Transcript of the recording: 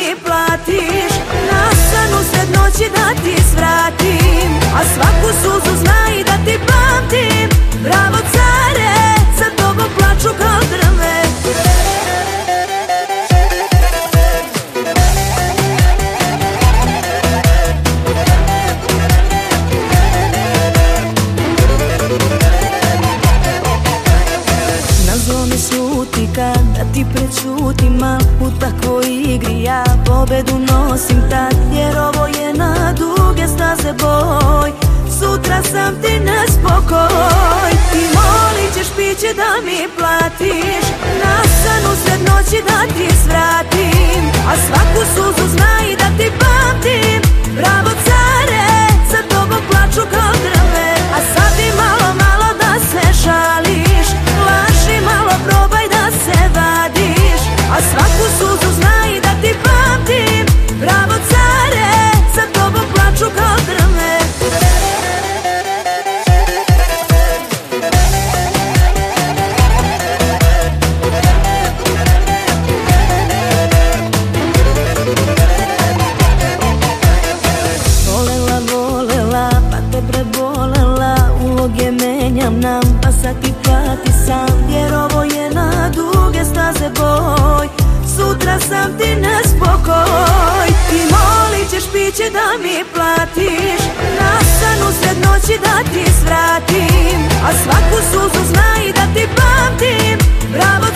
mi platiš, na san usred noći da ti svratim, a svaku suzu znaj da ti pamtim. Bravo care, za tobom plaču kao drve. Nazove šuti kada ti prečutim, a u takvoj igri ja pobedu nosim tad, jer ovo je na duge staze boj. Sutra sam ti nespokoj i molit ćeš piće da mi platiš, na san usred noći da ti svratim, a svaku suzu znaj da ti pamtim. Bravo care, za tobom plaču kao drve, a sad ti malo malo da se žališ, laži malo probaj da se vadiš, a svaku suzu znaj da ti pamtim. Bravo care, za tobom plaču kao drve. Uloge menjam nam, pa sad ti plati sam, jer ovo je na duge staze boj. Sutra sam ti nespokoj i molit ćeš piće da mi platiš, na san usred noći da ti svratim, a svaku suzu znaj da ti pamtim. Bravo